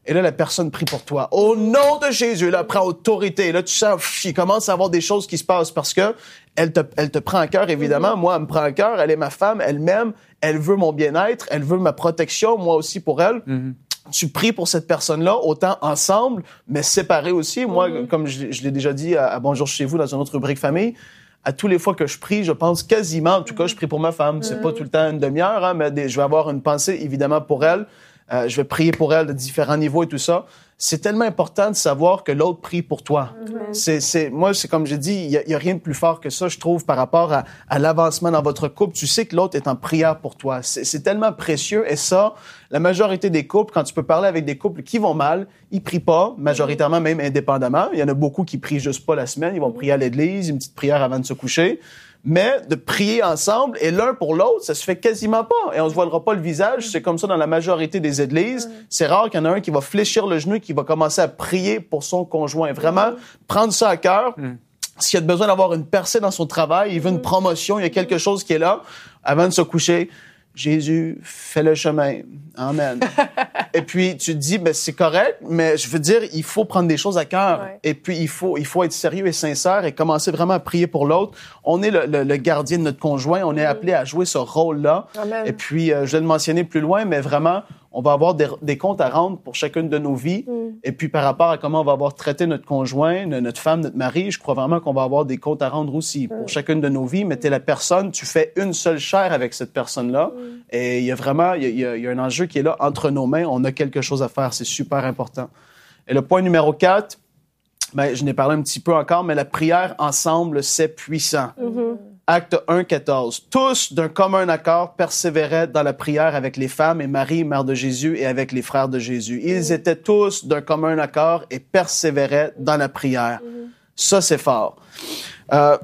Et là, la personne prie pour toi. Au nom de Jésus, là, prend autorité. Là, tu sens, pff, il commence à avoir des choses qui se passent parce que elle te, elle te prend à cœur, évidemment. Mm-hmm. Moi, elle me prend à cœur. Elle est ma femme. Elle m'aime. Elle veut mon bien-être. Elle veut ma protection. Moi aussi pour elle. Mm-hmm. Tu pries pour cette personne-là, autant ensemble, mais séparés aussi. Moi, mm-hmm. comme je, je l'ai déjà dit à, à Bonjour chez vous dans une autre rubrique famille, à tous les fois que je prie, je pense quasiment, en tout cas, je prie pour ma femme. C'est mm-hmm. pas tout le temps une demi-heure, hein, mais des, je vais avoir une pensée, évidemment, pour elle. Euh, je vais prier pour elle de différents niveaux et tout ça. C'est tellement important de savoir que l'autre prie pour toi. Mm-hmm. C'est, c'est, moi, c'est comme j'ai dit, il y, y a rien de plus fort que ça, je trouve, par rapport à, à l'avancement dans votre couple. Tu sais que l'autre est en prière pour toi. C'est, c'est tellement précieux. Et ça, la majorité des couples, quand tu peux parler avec des couples qui vont mal, ils prient pas, majoritairement, même indépendamment. Il y en a beaucoup qui prient juste pas la semaine. Ils vont prier à l'église, une petite prière avant de se coucher. Mais de prier ensemble et l'un pour l'autre, ça se fait quasiment pas. Et on se voilera pas le visage. C'est comme ça dans la majorité des églises. C'est rare qu'il y en a un qui va fléchir le genou et qui va commencer à prier pour son conjoint. Vraiment, prendre ça à cœur. Mm. S'il y a besoin d'avoir une percée dans son travail, il veut une promotion, il y a quelque chose qui est là, avant de se coucher, Jésus, fais le chemin. Amen. Et puis, tu te dis, ben, c'est correct, mais je veux dire, il faut prendre des choses à cœur. Ouais. Et puis, il faut, il faut être sérieux et sincère et commencer vraiment à prier pour l'autre. On est le, le, le gardien de notre conjoint. On est appelé à jouer ce rôle-là. Amen. Et puis, euh, je vais le mentionner plus loin, mais vraiment, on va avoir des, des comptes à rendre pour chacune de nos vies. Mm. Et puis, par rapport à comment on va avoir traité notre conjoint, notre femme, notre mari, je crois vraiment qu'on va avoir des comptes à rendre aussi mm. pour chacune de nos vies. Mais t'es la personne, tu fais une seule chair avec cette personne-là. Mm. Et il y a vraiment, il y a, il y a un enjeu qui est là entre nos mains. On a quelque chose à faire. C'est super important. Et le point numéro quatre, ben, je n'ai parlé un petit peu encore, mais la prière ensemble, c'est puissant. Mm-hmm. Acte un, quatorze. Tous, d'un commun accord, persévéraient dans la prière avec les femmes et Marie, mère de Jésus, et avec les frères de Jésus. Ils étaient tous d'un commun accord et persévéraient dans la prière. Mm-hmm. Ça, c'est fort. Euh,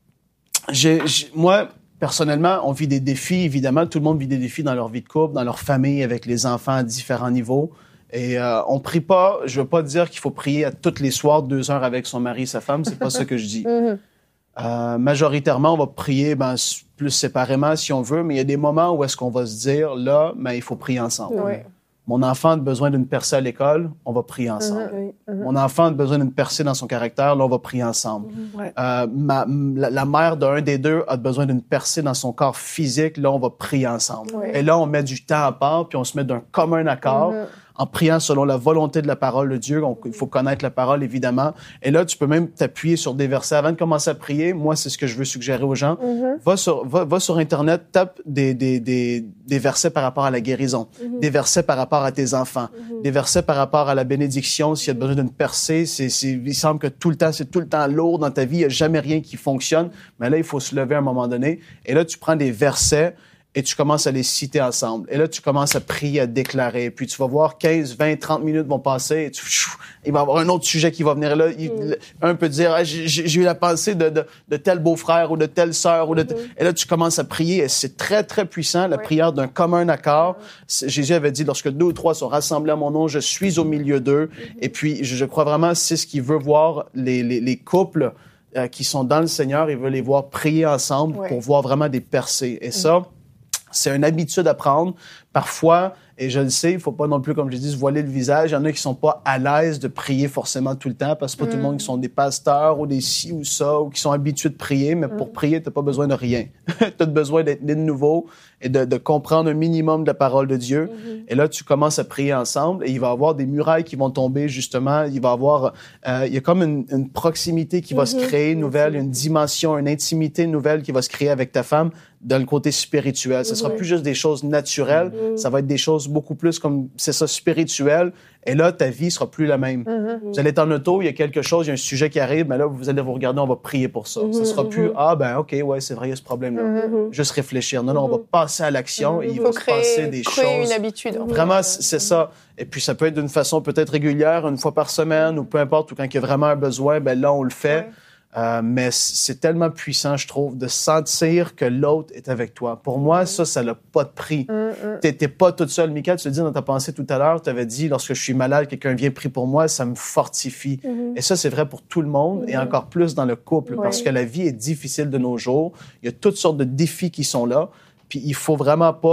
j'ai, j'ai, moi, personnellement, on vit des défis, évidemment. Tout le monde vit des défis dans leur vie de couple, dans leur famille, avec les enfants à différents niveaux. Et euh, on prie pas, je veux pas dire qu'il faut prier à tous les soirs deux heures avec son mari et sa femme, c'est pas ça que je dis. Mm-hmm. Euh, majoritairement, on va prier ben, plus séparément si on veut, mais il y a des moments où est-ce qu'on va se dire, là, ben, il faut prier ensemble. Oui. Mon enfant a besoin d'une percée à l'école, on va prier ensemble. Mm-hmm. Mm-hmm. Mon enfant a besoin d'une percée dans son caractère, là, on va prier ensemble. Mm-hmm. Ouais. Euh, ma, la, la mère d'un des deux a besoin d'une percée dans son corps physique, là, on va prier ensemble. Oui. Et là, on met du temps à part, puis on se met d'un commun accord. Mm-hmm. En priant selon la volonté de la parole de Dieu. Donc, il faut connaître la parole, évidemment. Et là, tu peux même t'appuyer sur des versets. Avant de commencer à prier, moi, c'est ce que je veux suggérer aux gens. Mm-hmm. Va sur, va, va sur Internet, tape des, des, des, des versets par rapport à la guérison, mm-hmm. des versets par rapport à tes enfants, mm-hmm. des versets par rapport à la bénédiction. S'il y a besoin d'une percée, c'est, c'est, il semble que tout le temps, c'est tout le temps lourd dans ta vie. Il n'y a jamais rien qui fonctionne. Mais là, il faut se lever à un moment donné. Et là, tu prends des versets et tu commences à les citer ensemble. Et là, tu commences à prier, à déclarer. Puis tu vas voir quinze, vingt, trente minutes vont passer. Et tu, il va y avoir un autre sujet qui va venir là. Il, mm. Un peut dire, ah, j'ai, j'ai eu la pensée de, de, de tel beau-frère ou de telle sœur. Ou de mm. Et là, tu commences à prier. Et c'est très, très puissant, la oui. prière d'un commun accord. Mm. Jésus avait dit, lorsque deux ou trois sont rassemblés à mon nom, je suis au milieu d'eux. Mm. Et puis, je, je crois vraiment, c'est ce qu'il veut voir les, les, les couples euh, qui sont dans le Seigneur. Il veut les voir prier ensemble oui. pour voir vraiment des percées. Et mm. ça, c'est une habitude à prendre. Parfois, et je le sais, il faut pas non plus, comme je dis, se voiler le visage. Il y en a qui sont pas à l'aise de prier forcément tout le temps, parce que pas mm. tout le monde qui sont des pasteurs ou des ci ou ça, ou qui sont habitués de prier, mais mm. pour prier, t'as pas besoin de rien. T'as besoin d'être né de nouveau et de, de comprendre un minimum de la parole de Dieu. Mm-hmm. Et là, tu commences à prier ensemble et il va y avoir des murailles qui vont tomber, justement. Il va y avoir, euh, il y a comme une, une proximité qui va mm-hmm. se créer nouvelle, une dimension, une intimité nouvelle qui va se créer avec ta femme dans le côté spirituel. Ce sera mm-hmm. plus juste des choses naturelles, mm-hmm. ça va être des choses beaucoup plus comme, c'est ça, spirituel. Et là, ta vie sera plus la même. Mm-hmm. Vous allez être en auto, il y a quelque chose, il y a un sujet qui arrive, mais là, vous allez vous regarder, on va prier pour ça. Mm-hmm. Ça sera plus, ah ben, OK, ouais, c'est vrai, il y a ce problème-là. Mm-hmm. Juste réfléchir. Non, non, on va passer à l'action mm-hmm. et il, il va créer, se passer des créer choses. Une habitude. Vraiment, c'est mm-hmm. ça. Et puis, ça peut être d'une façon peut-être régulière, une fois par semaine, ou peu importe, ou quand il y a vraiment un besoin, ben là, on le fait. Ouais. Euh, mais c'est tellement puissant, je trouve, de sentir que l'autre est avec toi. Pour moi, ça, ça n'a pas de prix. Mm-hmm. T'es, t'es pas toute seule. Mickaël, tu le dis dans ta pensée tout à l'heure, tu avais dit, lorsque je suis malade, quelqu'un vient prier pour moi, ça me fortifie. Mm-hmm. Et ça, c'est vrai pour tout le monde, mm-hmm. et encore plus dans le couple, oui. parce que la vie est difficile de nos jours. Il y a toutes sortes de défis qui sont là. Puis il faut vraiment pas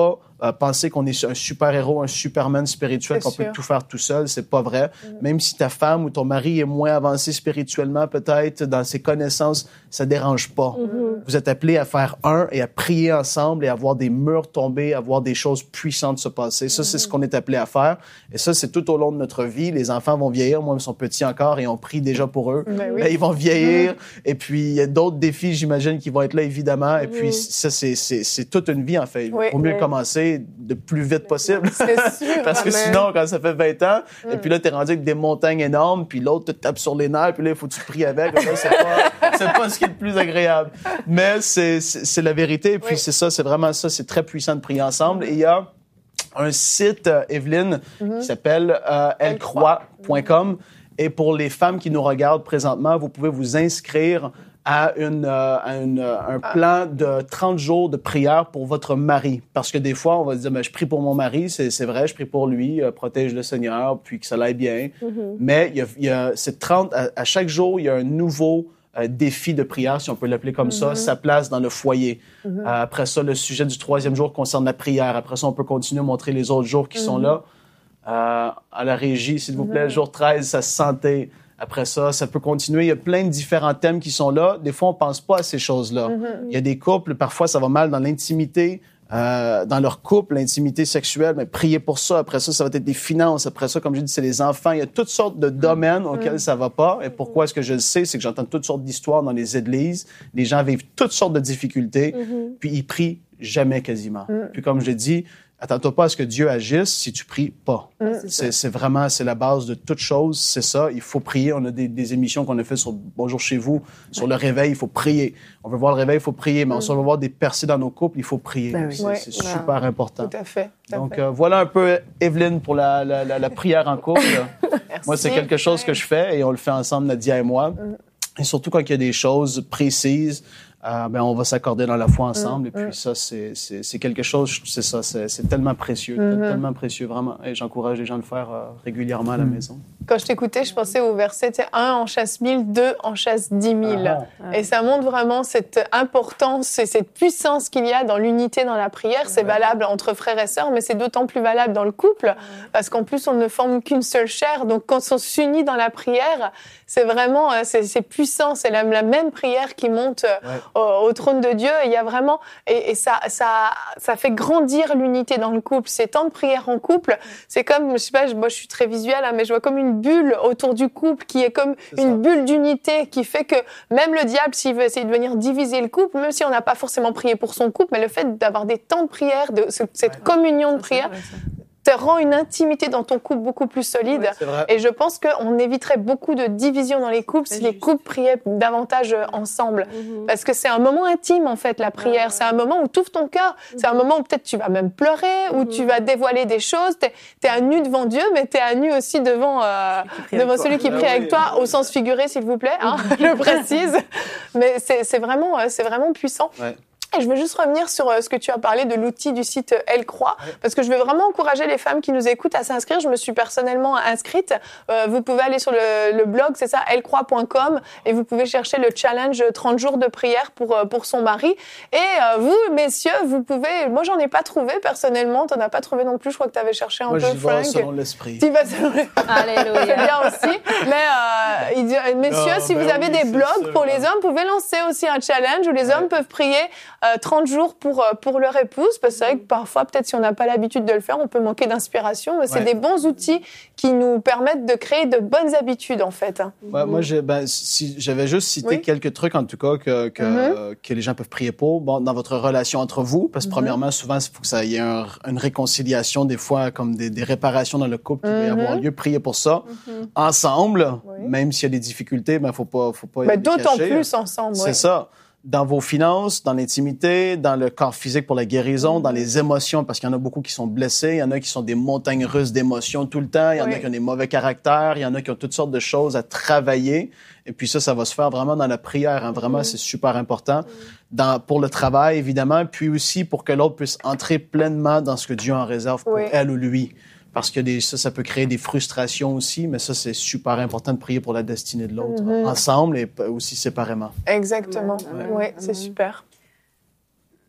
Euh, penser qu'on est un super-héros, un Superman spirituel, C'est qu'on sûr. peut tout faire tout seul, c'est pas vrai. Mm. Même si ta femme ou ton mari est moins avancé spirituellement, peut-être, dans ses connaissances, ça dérange pas. Mm-hmm. Vous êtes appelés à faire un et à prier ensemble et à voir des murs tomber, à voir des choses puissantes se passer. Ça, c'est ce qu'on est appelé à faire. Et ça, c'est tout au long de notre vie. Les enfants vont vieillir. Moi, ils sont petits encore et on prie déjà pour eux. Ben oui. Là, ils vont vieillir. Et puis, il y a d'autres défis, j'imagine, qui vont être là, évidemment. Et puis, ça, c'est, c'est, c'est toute une vie, en fait. Il Oui. vaut mieux Oui. commencer le plus vite possible. C'est sûr. Parce que mais- sinon, quand ça fait vingt ans, et puis là, t'es rendu avec des montagnes énormes, puis l'autre te tape sur les nerfs, puis là, il faut que tu pries avec. Là, c'est pas, c'est pas ce qui est le plus agréable. Mais c'est, c'est, c'est la vérité. Et puis Oui. c'est ça, c'est vraiment ça. C'est très puissant de prier ensemble. Et il y a un site, euh, Evelyne, qui s'appelle euh, elle croit point com. Et pour les femmes qui nous regardent présentement, vous pouvez vous inscrire à, une, euh, à une, euh, un plan de trente jours de prière pour votre mari. Parce que des fois, on va se dire, ben, je prie pour mon mari, c'est, c'est vrai, je prie pour lui, euh, protège le Seigneur, puis que ça l'aille bien. Mm-hmm. Mais il y a, il y a, c'est trente, à, à chaque jour, il y a un nouveau euh, défi de prière, si on peut l'appeler comme ça, sa place dans le foyer. Euh, après ça, le sujet du troisième jour concerne la prière. Après ça, on peut continuer à montrer les autres jours qui sont là. Euh, à la régie, s'il vous plaît, jour treize, sa santé. Après ça, ça peut continuer. Il y a plein de différents thèmes qui sont là. Des fois, on pense pas à ces choses-là. Il y a des couples, parfois, ça va mal dans l'intimité, euh, dans leur couple, l'intimité sexuelle. Mais priez pour ça. Après ça, ça va être des finances. Après ça, comme je dis, c'est les enfants. Il y a toutes sortes de domaines auxquels ça va pas. Et pourquoi est-ce que je le sais? C'est que j'entends toutes sortes d'histoires dans les églises. Les gens vivent toutes sortes de difficultés. Puis ils prient jamais quasiment. Puis comme je l'ai dit, attends-toi pas à ce que Dieu agisse si tu pries pas. c'est C'est, ça. c'est vraiment, c'est la base de toute chose, c'est ça. Il faut prier. On a des, des émissions qu'on a fait sur Bonjour chez vous, sur le réveil, il faut prier. On veut voir le réveil, il faut prier. Mais si on veut voir des percées dans nos couples, il faut prier. Ben oui. C'est, Ouais. c'est super important. Tout à fait. Tout à Donc, fait. euh, voilà un peu, Evelyne, pour la, la, la, la prière en couple. Moi, c'est quelque chose que je fais et on le fait ensemble, Nadia et moi. Et surtout quand il y a des choses précises, euh, ben on va s'accorder dans la foi ensemble. Et puis ça, c'est, c'est, c'est quelque chose, c'est ça, c'est, c'est tellement précieux, tellement précieux, vraiment. Et j'encourage les gens à le faire euh, régulièrement à la maison. Quand je t'écoutais, je pensais au verset, tu sais, un en chasse mille, deux en chasse dix mille. Ah. Et ça montre vraiment cette importance et cette puissance qu'il y a dans l'unité dans la prière. C'est valable entre frères et sœurs, mais c'est d'autant plus valable dans le couple, parce qu'en plus, on ne forme qu'une seule chair. Donc, quand on s'unit dans la prière, c'est vraiment, euh, c'est, c'est puissant. C'est la, la même prière qui monte euh, Ouais. au, au trône de Dieu. Et il y a vraiment, et, et ça, ça, ça fait grandir l'unité dans le couple. Ces temps de prière en couple, c'est comme, je sais pas, je- moi, je suis très visuelle, hein, mais je vois comme une bulle autour du couple qui est comme C'est une ça. bulle d'unité qui fait que même le diable, s'il veut essayer de venir diviser le couple, même si on n'a pas forcément prié pour son couple, mais le fait d'avoir des temps de prière, de ce- cette Ouais. communion de Ça, c'est prière, vrai, ça. te rend une intimité dans ton couple beaucoup plus solide. C'est vrai. Et je pense qu'on éviterait beaucoup de divisions dans les couples C'est si les juste. couples priaient davantage euh, ensemble. Mhm. Parce que c'est un moment intime, en fait, la prière. C'est un moment où tu ouvres ton cœur. C'est un moment où peut-être tu vas même pleurer, où tu vas dévoiler des choses. T'es, t'es à nu devant Dieu, mais t'es à nu aussi devant, euh, prie devant avec toi. celui qui Ah prie oui. avec toi, au sens figuré, s'il vous plaît. Hein, je précise. Mais c'est, c'est vraiment, euh, c'est vraiment puissant. Ouais. Et je veux juste revenir sur euh, ce que tu as parlé de l'outil du site euh, Elle Croit, parce que je veux vraiment encourager les femmes qui nous écoutent à s'inscrire. Je me suis personnellement inscrite. Euh, vous pouvez aller sur le, le blog, c'est ça, elle croit point com, et vous pouvez chercher le challenge trente jours de prière pour euh, pour son mari. Et euh, vous, messieurs, vous pouvez. Moi, j'en ai pas trouvé personnellement. T'en as pas trouvé non plus. Je crois que tu avais cherché un Moi, peu, j'y vais Frank. selon l'esprit. Tu vas selon les- C'est Alléluia. bien aussi. Mais euh, il dit, euh, messieurs, Ah, si ben vous avez oui, des c'est blogs sûr. pour les hommes, vous pouvez lancer aussi un challenge où les Ouais. hommes peuvent prier euh, trente jours pour euh, pour leur épouse. Parce que c'est vrai que parfois, peut-être si on n'a pas l'habitude de le faire, on peut manquer d'inspiration. Mais c'est Ouais. des bons outils qui nous permettent de créer de bonnes habitudes, en fait. Ouais, moi, j'ai, ben, si, j'avais juste cité Oui. quelques trucs, en tout cas, que, que, Mhm. que les gens peuvent prier pour. Bon, dans votre relation entre vous, parce que premièrement, souvent, il faut que ça y ait un- une réconciliation, des fois, comme des, des réparations dans le couple qui va Mhm. avoir lieu. Prier pour ça. Ensemble, Oui. même s'il y a des difficultés, ben, faut pas, faut pas Mais les d'autant cacher. plus ensemble. C'est ouais. ça. Dans vos finances, dans l'intimité, dans le corps physique pour la guérison, dans les émotions, parce qu'il y en a beaucoup qui sont blessés, il y en a qui sont des montagnes russes d'émotions tout le temps, il y en Oui. a qui ont des mauvais caractères, il y en a qui ont toutes sortes de choses à travailler. Et puis ça, ça va se faire vraiment dans la prière. Hein. Vraiment, c'est super important. Dans, pour le travail, évidemment, puis aussi pour que l'autre puisse entrer pleinement dans ce que Dieu en réserve pour Oui. elle ou lui. Parce que des, ça, ça peut créer des frustrations aussi, mais ça, c'est super important de prier pour la destinée de l'autre, Mhm. ensemble et p- aussi séparément. Exactement. Amen. Oui, Amen. c'est super.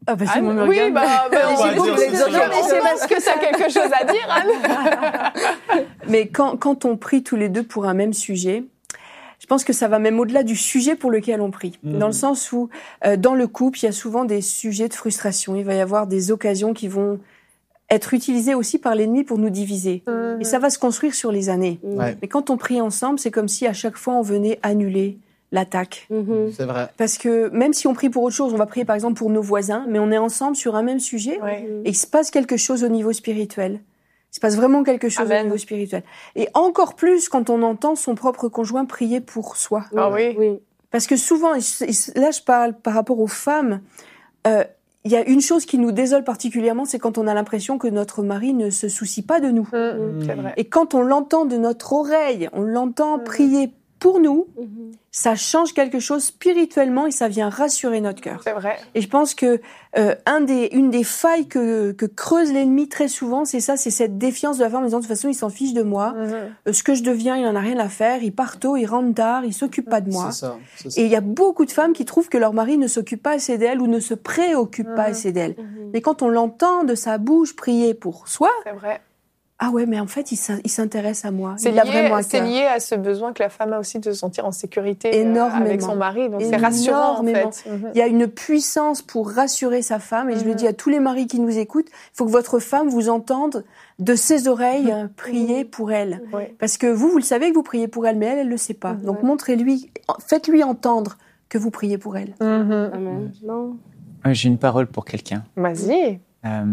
Ah bah, c'est Anne, mon me oui, regarde. bah, bah, On va j'ai beaucoup dire, de c'est questions. sûr. Mais c'est parce que tu as quelque chose à dire, Anne. Mais quand, quand on prie tous les deux pour un même sujet, je pense que ça va même au-delà du sujet pour lequel on prie. Mmh. Dans le sens où, euh, dans le couple, il y a souvent des sujets de frustration. Il va y avoir des occasions qui vont être utilisées aussi par l'ennemi pour nous diviser. Mmh. Et ça va se construire sur les années. Ouais. Mais quand on prie ensemble, c'est comme si à chaque fois on venait annuler l'attaque. Mhm. C'est vrai. Parce que même si on prie pour autre chose, on va prier par exemple pour nos voisins, mais on est ensemble sur un même sujet, Ouais. et il se passe quelque chose au niveau spirituel. Il se passe vraiment quelque chose Amen. au niveau spirituel. Et encore plus quand on entend son propre conjoint prier pour soi. Ah oui. Oui. Parce que souvent, et je- là je parle par rapport aux femmes, euh, il y a une chose qui nous désole particulièrement, c'est quand on a l'impression que notre mari ne se soucie pas de nous. Mmh, c'est vrai. Et quand on l'entend de notre oreille, on l'entend Mm. prier pour nous, Mhm. ça change quelque chose spirituellement et ça vient rassurer notre cœur. C'est vrai. Et je pense que euh, un des, une des failles que, que creuse l'ennemi très souvent, c'est ça, c'est cette défiance de la femme en disant de toute façon il s'en fiche de moi, Mmh. Euh, ce que je deviens il en a rien à faire, il part tôt, il rentre tard, il s'occupe pas de moi. C'est ça. c'est ça. Et il y a beaucoup de femmes qui trouvent que leur mari ne s'occupe pas assez d'elles ou ne se préoccupe pas Mhm. assez d'elles. Mhm. Mais quand on l'entend de sa bouche prier pour soi, C'est vrai. ah ouais, mais en fait il s'in- il s'intéresse à moi, C'est il l'a lié, vraiment à c'est cœur. lié à ce besoin que la femme a aussi de se sentir en sécurité euh, Énormément. avec son mari. Donc c'est rassurant en Énormément. fait. Mhm. Il y a une puissance pour rassurer sa femme, et je le Mhm. dis à tous les maris qui nous écoutent, il faut que votre femme vous entende de ses oreilles euh, prier pour elle. Oui. Parce que vous, vous le savez que vous priez pour elle, mais elle, elle le sait pas. Mhm. Donc montrez-lui, faites-lui entendre que vous priez pour elle. Mhm. Amen. Non. Ouais, j'ai une parole pour quelqu'un. Vas-y. Euh,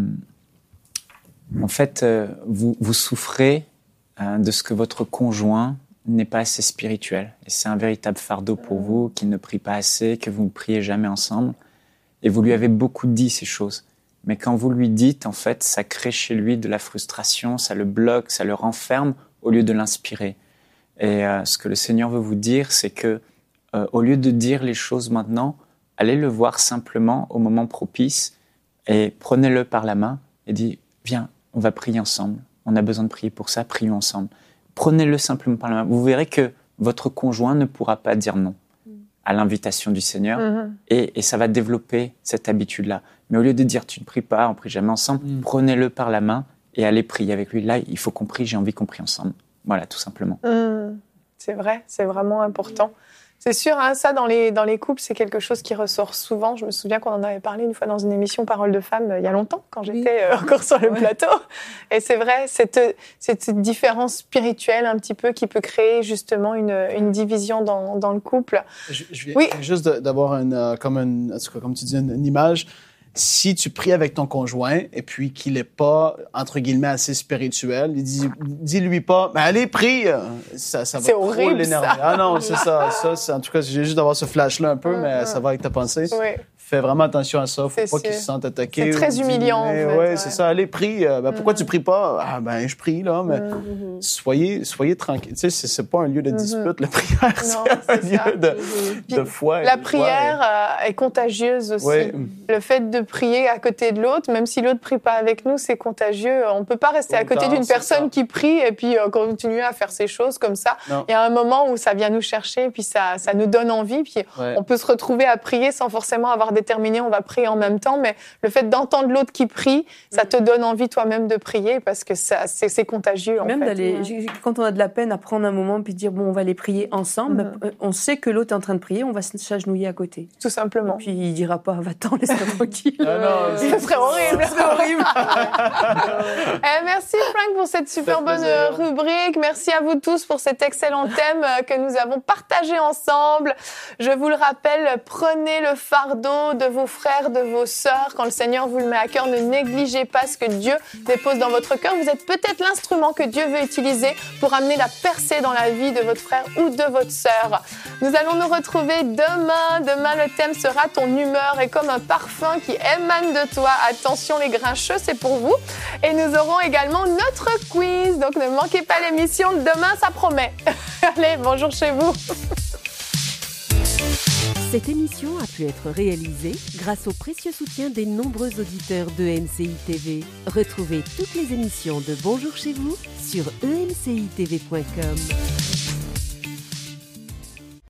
en fait, euh, vous, vous souffrez euh, de ce que votre conjoint n'est pas assez spirituel. Et c'est un véritable fardeau pour vous, qu'il ne prie pas assez, que vous ne priez jamais ensemble. Et vous lui avez beaucoup dit ces choses. Mais quand vous lui dites, en fait, ça crée chez lui de la frustration, ça le bloque, ça le renferme au lieu de l'inspirer. Et euh, ce que le Seigneur veut vous dire, c'est que euh, au lieu de dire les choses maintenant, allez le voir simplement au moment propice et prenez-le par la main et dites, viens, on va prier ensemble. On a besoin de prier pour ça, prions ensemble. Prenez-le simplement par la main. Vous verrez que votre conjoint ne pourra pas dire non à l'invitation du Seigneur Mhm. et, et ça va développer cette habitude-là. Mais au lieu de dire, tu ne pries pas, on prie jamais ensemble, Mm. prenez-le par la main et allez prier avec lui. Là, il faut qu'on prie, j'ai envie qu'on prie ensemble. Voilà, tout simplement. Mhm. C'est vrai, c'est vraiment important. C'est sûr, hein, ça, dans les, dans les couples, c'est quelque chose qui ressort souvent. Je me souviens qu'on en avait parlé une fois dans une émission Parole de femmes euh, il y a longtemps, quand j'étais euh, encore sur le plateau. Et c'est vrai, cette, cette différence spirituelle un petit peu qui peut créer justement une, une division dans, dans le couple. Je, je viens Oui. juste de- d'avoir une, euh, comme, une, en tout cas, comme tu dis, une, une image. Si tu pries avec ton conjoint et puis qu'il n'est pas, entre guillemets, assez spirituel, il dit, dis-lui pas, mais allez, prie! Ça, ça va C'est trop horrible, l'énerver. ça. Ah non, c'est ça. ça c'est, en tout cas, j'ai juste d'avoir ce flash-là un peu, mais ça va avec ta pensée. Oui. Fais vraiment attention à ça. Faut C'est pas qu'il sûr. se sente attaqué. C'est très ou humiliant, diminué. en fait, Ouais, ouais. c'est ça. Allez, prie. Euh, Ben, pourquoi Mhm. tu pries pas? Ah, ben, je prie, là, mais Mhm. soyez, soyez tranquille. Tu sais, c'est, c'est pas un lieu de dispute, la prière. Mhm. Non, c'est un c'est ça. lieu de, Puis, de foi. et La de joie. prière euh, est contagieuse aussi. Ouais. Le fait de prier à côté de l'autre, même si l'autre prie pas avec nous, c'est contagieux. On peut pas rester Tout à le côté temps, d'une c'est personne ça. qui prie et puis euh, continuer à faire ses choses comme ça. Non. Il y a un moment où ça vient nous chercher, puis ça, ça nous donne envie, puis Ouais. on peut se retrouver à prier sans forcément avoir déterminé on va prier en même temps, mais le fait d'entendre l'autre qui prie, ça te donne envie toi-même de prier parce que ça, c'est, c'est contagieux en Même fait. d'aller, ouais. j'ai- quand on a de la peine à prendre un moment puis dire bon, on va aller prier ensemble, Mhm. bah, on sait que l'autre est en train de prier, on va se- s'agenouiller à côté. Tout simplement. Puis il dira pas, va-t'en, laisse-moi tranquille. Ah non, Ce serait horrible. C'est horrible. Eh, merci Frank pour cette super fait bonne plaisir. euh, rubrique. Merci à vous tous pour cet excellent thème euh, que nous avons partagé ensemble. Je vous le rappelle, prenez le fardeau de vos frères, de vos sœurs. Quand le Seigneur vous le met à cœur, ne négligez pas ce que Dieu dépose dans votre cœur. Vous êtes peut-être l'instrument que Dieu veut utiliser pour amener la percée dans la vie de votre frère ou de votre sœur. Nous allons nous retrouver demain. Demain, le thème sera ton humeur est comme un parfum qui émane de toi. Attention les grincheux, c'est pour vous. Et nous aurons également notre quiz. Donc ne manquez pas l'émission de demain, ça promet. Allez, bonjour chez vous. Cette émission a pu être réalisée grâce au précieux soutien des nombreux auditeurs de M C I T V. Retrouvez toutes les émissions de Bonjour chez vous sur e m c i t v point com.